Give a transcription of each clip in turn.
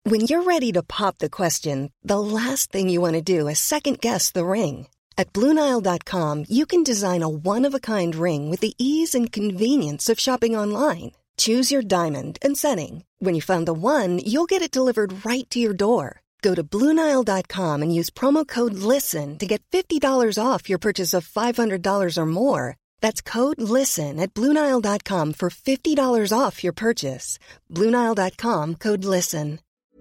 When you're ready to pop the question, the last thing you want to do is second-guess the ring. At BlueNile.com, you can design a one-of-a-kind ring with the ease and convenience of shopping online. Choose your diamond and setting. When you find the one, you'll get it delivered right to your door. Go to BlueNile.com and use promo code LISTEN to get $50 off your purchase of $500 or more. That's code LISTEN at BlueNile.com for $50 off your purchase. BlueNile.com, code LISTEN.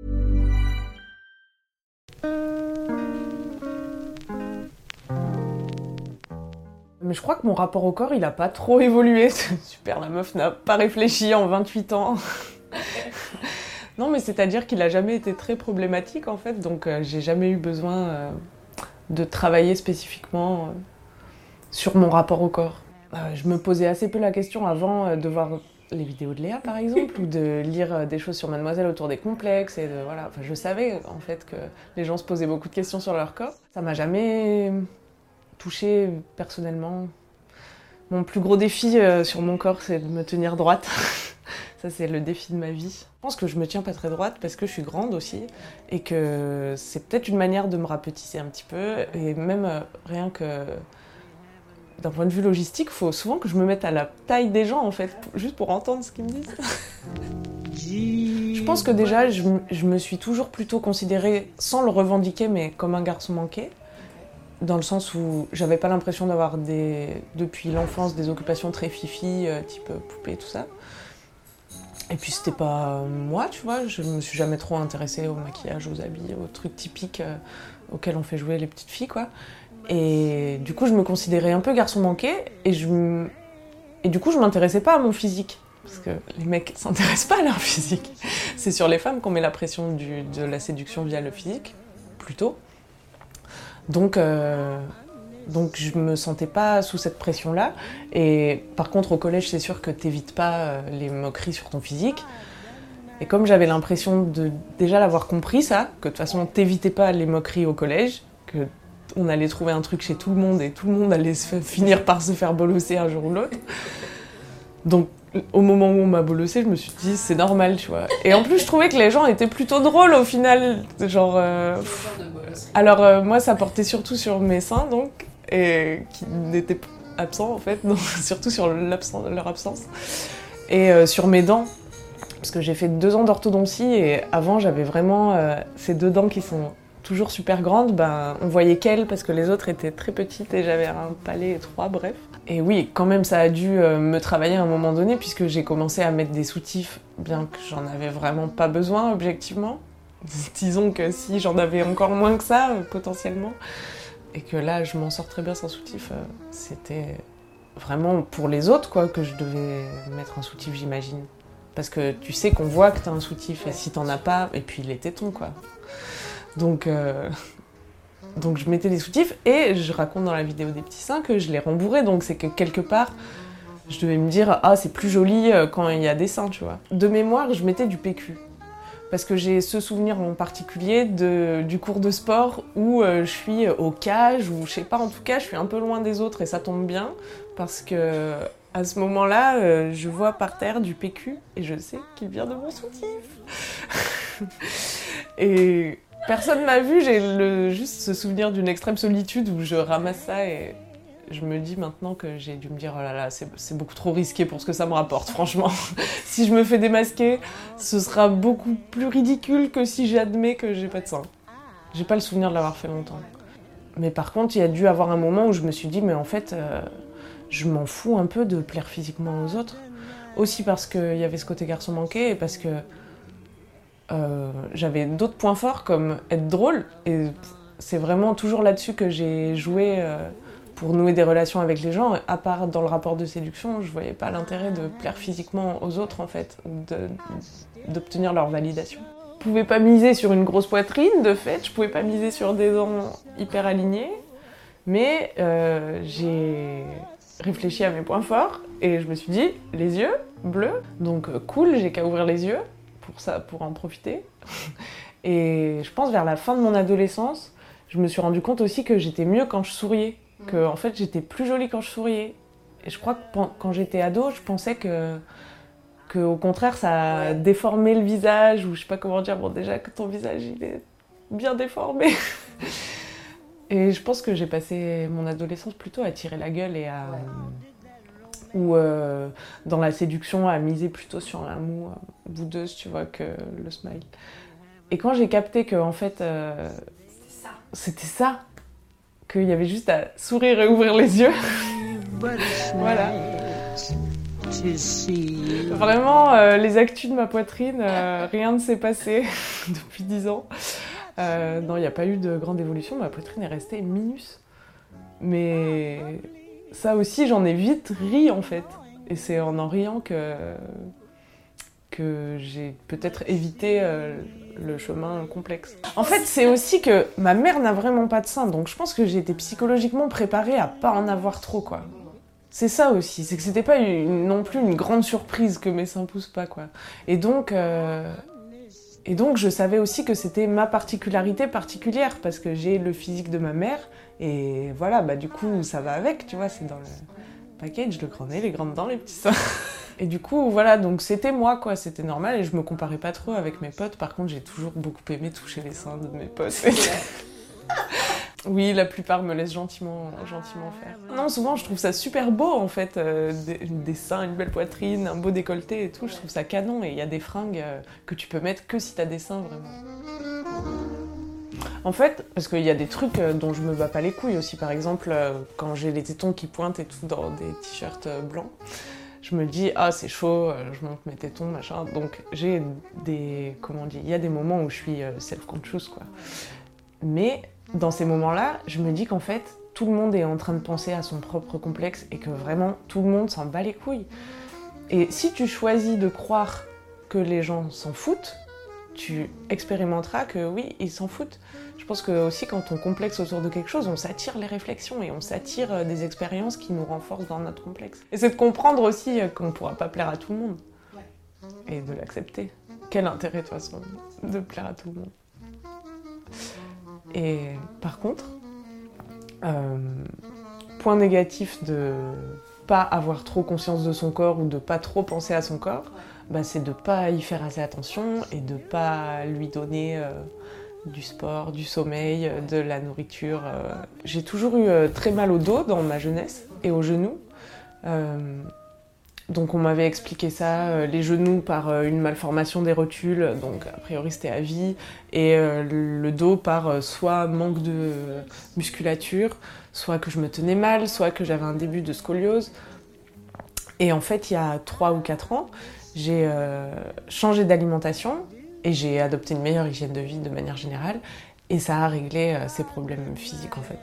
Mais je crois que mon rapport au corps, il a pas trop évolué. Super, la meuf n'a pas réfléchi en 28 ans. Non, mais c'est-à-dire qu'il a jamais été très problématique, en fait. Donc, j'ai jamais eu besoin de travailler spécifiquement sur mon rapport au corps. Je me posais assez peu la question avant de voir les vidéos de Léa, par exemple, ou de lire des choses sur Mademoiselle autour des complexes. Et voilà. Enfin, je savais, en fait, que les gens se posaient beaucoup de questions sur leur corps. Ça m'a jamais touchée personnellement. Mon plus gros défi sur mon corps, c'est de me tenir droite. Ça, c'est le défi de ma vie. Je pense que je me tiens pas très droite parce que je suis grande aussi et que c'est peut-être une manière de me rapetisser un petit peu. Et même rien que d'un point de vue logistique, il faut souvent que je me mette à la taille des gens, en fait, juste pour entendre ce qu'ils me disent. Je pense que déjà, je me suis toujours plutôt considérée, sans le revendiquer, mais comme un garçon manqué. Dans le sens où j'avais pas l'impression d'avoir depuis l'enfance des occupations très fifi, type poupée, tout ça. Et puis c'était pas moi, tu vois, je me suis jamais trop intéressée au maquillage, aux habits, aux trucs typiques auxquels on fait jouer les petites filles, quoi. Et du coup, je me considérais un peu garçon manqué, et du coup, je m'intéressais pas à mon physique. Parce que les mecs s'intéressent pas à leur physique. C'est sur les femmes qu'on met la pression de la séduction via le physique, plutôt. Donc je me sentais pas sous cette pression-là. Et par contre, au collège, c'est sûr que t'évites pas les moqueries sur ton physique. Et comme j'avais l'impression de déjà l'avoir compris, ça, que de toute façon, t'évitais pas les moqueries au collège, que on allait trouver un truc chez tout le monde et tout le monde allait finir par se faire bolosser un jour ou l'autre. Donc, au moment où on m'a bolossé, je me suis dit, c'est normal, tu vois. Et en plus, je trouvais que les gens étaient plutôt drôles au final. Genre. Alors, moi, ça portait surtout sur mes seins, donc, et qui n'étaient pas absents, en fait, donc, surtout sur leur absence. Et sur mes dents, parce que j'ai fait 2 ans d'orthodontie, et avant, j'avais vraiment ces 2 dents qui sont toujours super grandes. Ben, on voyait qu'elles, parce que les autres étaient très petites, et j'avais un palais étroit, bref. Et oui, quand même, ça a dû me travailler à un moment donné, puisque j'ai commencé à mettre des soutifs, bien que j'en avais vraiment pas besoin, objectivement. Disons que si j'en avais encore moins que ça, potentiellement, et que là, je m'en sors très bien sans soutif, c'était vraiment pour les autres, quoi, que je devais mettre un soutif, j'imagine. Parce que tu sais qu'on voit que t'as un soutif, et si t'en as pas, et puis les tétons, quoi. Donc je mettais des soutifs, et je raconte dans la vidéo des petits seins que je les rembourrais, donc c'est que quelque part, je devais me dire « Ah, c'est plus joli quand il y a des seins, tu vois ». De mémoire, je mettais du PQ. Parce que j'ai ce souvenir en particulier du cours de sport où je suis au cage, ou je sais pas, en tout cas, je suis un peu loin des autres, et ça tombe bien, parce que à ce moment-là, je vois par terre du PQ, et je sais qu'il vient de mon soutif. Et personne m'a vu, j'ai juste ce souvenir d'une extrême solitude où je ramasse ça, et je me dis maintenant que j'ai dû me dire « Oh là là, c'est beaucoup trop risqué pour ce que ça me rapporte, franchement. Si je me fais démasquer, ce sera beaucoup plus ridicule que si j'admets que j'ai pas de sein. » J'ai pas le souvenir de l'avoir fait longtemps. Mais par contre, il y a dû avoir un moment où je me suis dit « Mais en fait, je m'en fous un peu de plaire physiquement aux autres. » Aussi parce qu'il y avait ce côté garçon manqué, et parce que j'avais d'autres points forts comme être drôle, et c'est vraiment toujours là-dessus que j'ai joué pour nouer des relations avec les gens. À part dans le rapport de séduction, je voyais pas l'intérêt de plaire physiquement aux autres, en fait, d'obtenir leur validation. Je pouvais pas miser sur une grosse poitrine, de fait, je pouvais pas miser sur des dents hyper alignées, mais j'ai réfléchi à mes points forts, et je me suis dit, les yeux bleus, donc cool, j'ai qu'à ouvrir les yeux pour ça, pour en profiter. Et je pense vers la fin de mon adolescence, je me suis rendu compte aussi que j'étais mieux quand je souriais, que en fait j'étais plus jolie quand je souriais. Et je crois que quand j'étais ado, je pensais que qu'au contraire ça a déformé le visage, ou je sais pas comment dire, bon déjà que ton visage il est bien déformé. Et je pense que j'ai passé mon adolescence plutôt à tirer la gueule et à... ou dans la séduction à miser plutôt sur l'amour boudeuse, tu vois, que le smile. Et quand j'ai capté que en fait c'était ça, qu'il y avait juste à sourire et ouvrir les yeux, voilà. Vraiment, les actus de ma poitrine, rien ne s'est passé depuis 10 ans. Non, il n'y a pas eu de grande évolution, ma poitrine est restée minus. Mais ça aussi, j'en ai vite ri en fait. Et c'est en riant que j'ai peut-être évité le chemin complexe. En fait, c'est aussi que ma mère n'a vraiment pas de seins, donc je pense que j'ai été psychologiquement préparée à pas en avoir trop, quoi. C'est ça aussi, c'est que c'était pas non plus une grande surprise que mes seins poussent pas, quoi. Et donc je savais aussi que c'était ma particularité particulière, parce que j'ai le physique de ma mère, et voilà, bah du coup ça va avec, tu vois, c'est dans le package, le grand nez, les grandes dents, les petits seins. Et du coup, voilà, donc c'était moi, quoi, c'était normal, et je me comparais pas trop avec mes potes. Par contre, j'ai toujours beaucoup aimé toucher les seins de mes potes. Oui, la plupart me laissent gentiment faire. Non, souvent, je trouve ça super beau, en fait, des seins, une belle poitrine, un beau décolleté et tout, je trouve ça canon, et il y a des fringues que tu peux mettre que si t'as des seins, vraiment. En fait, parce qu'il y a des trucs dont je me bats pas les couilles aussi, par exemple, quand j'ai les tétons qui pointent et tout dans des t-shirts blancs, je me dis, ah c'est chaud, je monte mes tétons, machin. Donc j'ai des, comment on dit, il y a des moments où je suis self-conscious, quoi. Mais dans ces moments-là, je me dis qu'en fait, tout le monde est en train de penser à son propre complexe et que vraiment, tout le monde s'en bat les couilles. Et si tu choisis de croire que les gens s'en foutent, tu expérimenteras que oui, ils s'en foutent. Je pense que aussi quand on complexe autour de quelque chose, on s'attire les réflexions et on s'attire des expériences qui nous renforcent dans notre complexe. Et c'est de comprendre aussi qu'on ne pourra pas plaire à tout le monde. Et de l'accepter. Quel intérêt de toute façon de plaire à tout le monde. Et par contre, point négatif de pas avoir trop conscience de son corps ou de pas trop penser à son corps, bah c'est de pas y faire assez attention et de pas lui donner du sport, du sommeil, de la nourriture. J'ai toujours eu très mal au dos dans ma jeunesse et aux genoux. Donc on m'avait expliqué ça, les genoux par une malformation des rotules, donc a priori c'était à vie, et le dos par soit manque de musculature, soit que je me tenais mal, soit que j'avais un début de scoliose. Et en fait, il y a 3 ou 4 ans, j'ai changé d'alimentation et j'ai adopté une meilleure hygiène de vie de manière générale, et ça a réglé ces problèmes physiques en fait.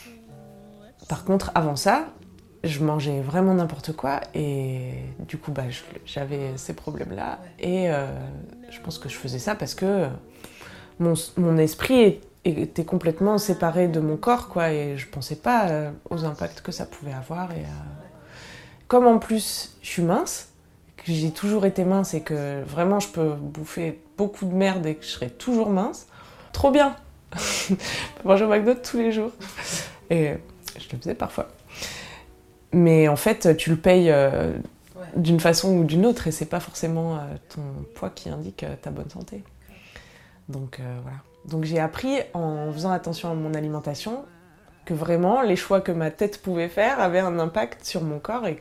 Par contre, avant ça, je mangeais vraiment n'importe quoi et du coup j'avais ces problèmes-là et je pense que je faisais ça parce que mon esprit était complètement séparé de mon corps, quoi, et je pensais pas aux impacts que ça pouvait avoir. Et comme en plus je suis mince, que j'ai toujours été mince et que vraiment je peux bouffer beaucoup de merde et que je serai toujours mince, trop bien. Je peux manger au McDo tous les jours et je le faisais parfois. Mais en fait, tu le payes d'une façon ou d'une autre et c'est pas forcément ton poids qui indique ta bonne santé. Donc voilà. Donc j'ai appris en faisant attention à mon alimentation que vraiment les choix que ma tête pouvait faire avaient un impact sur mon corps et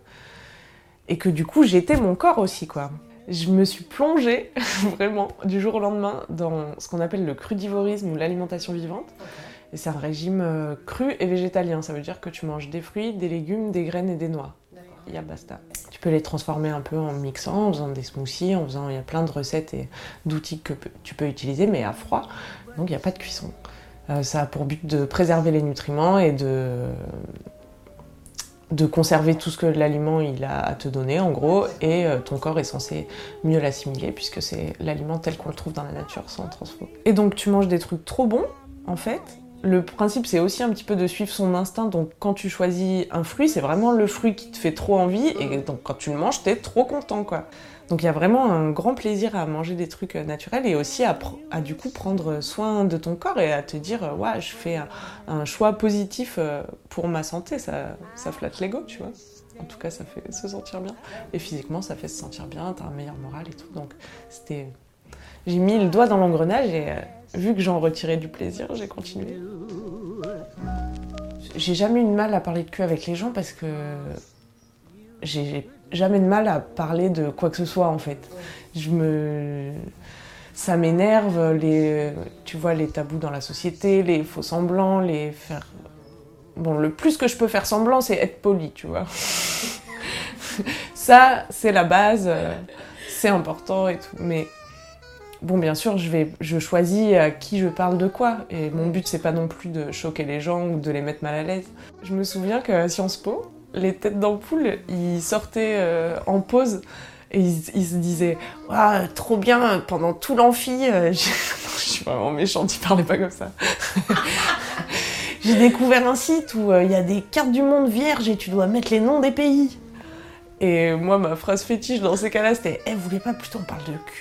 que du coup j'étais mon corps aussi, quoi. Je me suis plongée vraiment du jour au lendemain dans ce qu'on appelle le crudivorisme ou l'alimentation vivante. Et c'est un régime cru et végétalien, ça veut dire que tu manges des fruits, des légumes, des graines et des noix. Il y a basta. Tu peux les transformer un peu en mixant, en faisant des smoothies, il y a plein de recettes et d'outils que tu peux utiliser, mais à froid, donc il n'y a pas de cuisson. Ça a pour but de préserver les nutriments et de conserver tout ce que l'aliment il a à te donner, en gros, et ton corps est censé mieux l'assimiler puisque c'est l'aliment tel qu'on le trouve dans la nature, sans transfo. Et donc tu manges des trucs trop bons, en fait. Le principe, c'est aussi un petit peu de suivre son instinct. Donc, quand tu choisis un fruit, c'est vraiment le fruit qui te fait trop envie. Et donc, quand tu le manges, t'es trop content, quoi. Donc, il y a vraiment un grand plaisir à manger des trucs naturels et aussi à du coup prendre soin de ton corps et à te dire, ouais, je fais un choix positif pour ma santé. Ça flatte l'ego, tu vois. En tout cas, ça fait se sentir bien. Et physiquement, ça fait se sentir bien, t'as un meilleur moral et tout. Donc, j'ai mis le doigt dans l'engrenage et vu que j'en retirais du plaisir, j'ai continué. J'ai jamais eu de mal à parler de cul avec les gens parce que j'ai jamais de mal à parler de quoi que ce soit en fait. Ça m'énerve, tu vois, les tabous dans la société, les faux semblants, Bon, le plus que je peux faire semblant, c'est être poli, tu vois. Ça, c'est la base, c'est important et tout. Mais bon, bien sûr, je choisis à qui je parle de quoi. Et mon but, c'est pas non plus de choquer les gens ou de les mettre mal à l'aise. Je me souviens qu'à Sciences Po, les têtes d'ampoule, ils sortaient en pause et ils se disaient « Waouh, trop bien, pendant tout l'amphi... Je suis vraiment méchante, ils parlaient pas comme ça. J'ai découvert un site où il y a des cartes du monde vierges et tu dois mettre les noms des pays. » Et moi, ma phrase fétiche dans ces cas-là, c'était « vous voulez pas plutôt on parle de cul ?»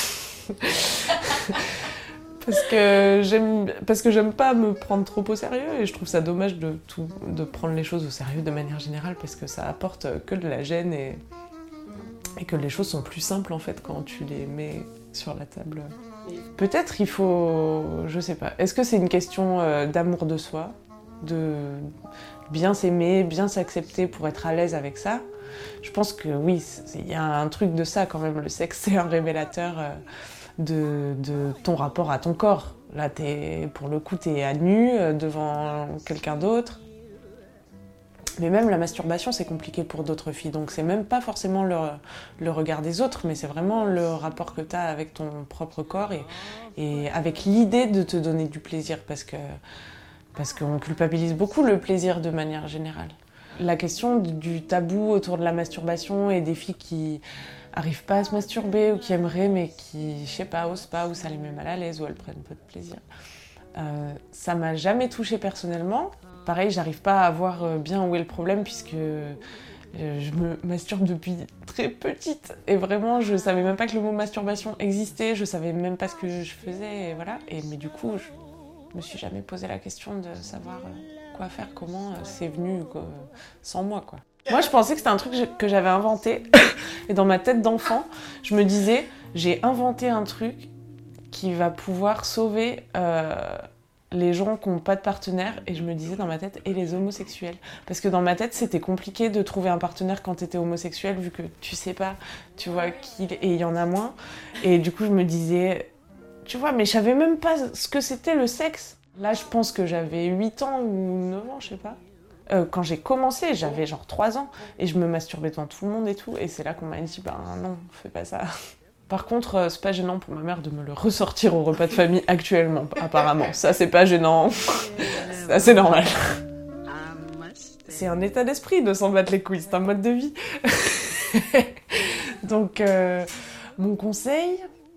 Parce que j'aime pas me prendre trop au sérieux et je trouve ça dommage de prendre les choses au sérieux de manière générale parce que ça apporte que de la gêne et que les choses sont plus simples en fait quand tu les mets sur la table. Peut-être il faut, je sais pas, est-ce que c'est une question d'amour de soi, de bien s'aimer, bien s'accepter pour être à l'aise avec ça? Je pense que oui, il y a un truc de ça quand même, le sexe c'est un révélateur de ton rapport à ton corps. Là, pour le coup, t'es à nu devant quelqu'un d'autre. Mais même la masturbation, c'est compliqué pour d'autres filles. Donc c'est même pas forcément le regard des autres, mais c'est vraiment le rapport que t'as avec ton propre corps et avec l'idée de te donner du plaisir. Parce qu'on culpabilise beaucoup le plaisir de manière générale. La question du tabou autour de la masturbation et des filles qui arrivent pas à se masturber ou qui aimeraient mais qui, je sais pas, osent pas, ou ça les met mal à l'aise, ou elles prennent peu de plaisir. Ça m'a jamais touchée personnellement. Pareil, j'arrive pas à voir bien où est le problème puisque je me masturbe depuis très petite et vraiment je savais même pas que le mot masturbation existait, je savais même pas ce que je faisais et voilà. Mais du coup, je me suis jamais posé la question de savoir quoi faire, comment c'est venu sans moi quoi. Moi, je pensais que c'était un truc que j'avais inventé. Et dans ma tête d'enfant, je me disais, j'ai inventé un truc qui va pouvoir sauver les gens qui n'ont pas de partenaire. Et je me disais dans ma tête, et les homosexuels. Parce que dans ma tête, c'était compliqué de trouver un partenaire quand t'étais homosexuel, vu que tu sais pas, tu vois, et il y en a moins. Et du coup, je me disais, tu vois, mais je savais même pas ce que c'était le sexe. Là, je pense que j'avais 8 ans ou 9 ans, je sais pas. Quand j'ai commencé, j'avais genre 3 ans et je me masturbais devant tout le monde et tout. Et c'est là qu'on m'a dit, bah non, fais pas ça. Par contre, c'est pas gênant pour ma mère de me le ressortir au repas de famille actuellement, apparemment. Ça, c'est pas gênant. Ça, c'est normal. C'est un état d'esprit de s'en battre les couilles, c'est un mode de vie. Donc, mon conseil...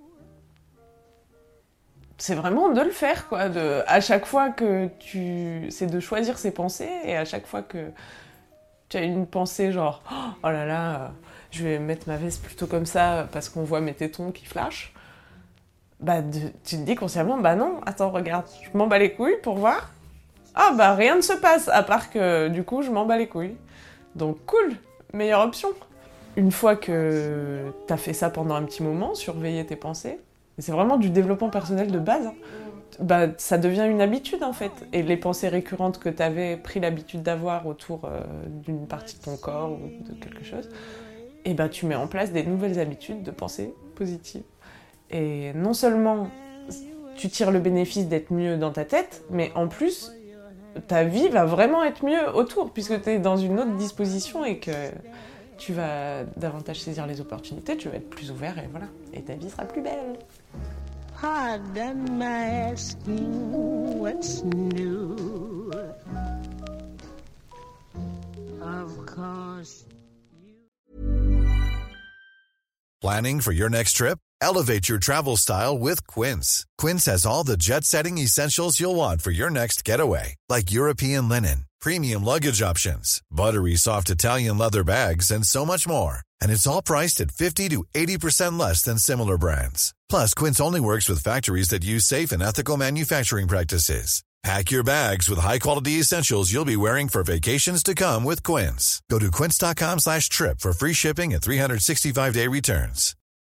c'est vraiment de le faire, quoi. À chaque fois que c'est de choisir ses pensées, et à chaque fois que tu as une pensée genre « oh là là, je vais mettre ma veste plutôt comme ça parce qu'on voit mes tétons qui flashent », bah tu te dis consciemment « bah non, attends, regarde, je m'en bats les couilles pour voir. Ah bah rien ne se passe, à part que du coup je m'en bats les couilles. Donc cool, meilleure option. » Une fois que t'as fait ça pendant un petit moment, surveiller tes pensées, et c'est vraiment du développement personnel de base. Hein. Bah, ça devient une habitude en fait. Et les pensées récurrentes que tu avais pris l'habitude d'avoir autour d'une partie de ton corps ou de quelque chose, et bah, tu mets en place des nouvelles habitudes de pensée positives. Et non seulement tu tires le bénéfice d'être mieux dans ta tête, mais en plus, ta vie va vraiment être mieux autour, puisque tu es dans une autre disposition et que tu vas davantage saisir les opportunités, tu vas être plus ouvert et voilà. Et ta vie sera plus belle. Pardon my asking what's new. Of course. Planning for your next trip? Elevate your travel style with Quince. Quince has all the jet-setting essentials you'll want for your next getaway, like European linen, premium luggage options, buttery soft Italian leather bags, and so much more. And it's all priced at 50 to 80% less than similar brands. Plus, Quince only works with factories that use safe and ethical manufacturing practices. Pack your bags with high-quality essentials you'll be wearing for vacations to come with Quince. Go to quince.com/trip for free shipping and 365-day returns.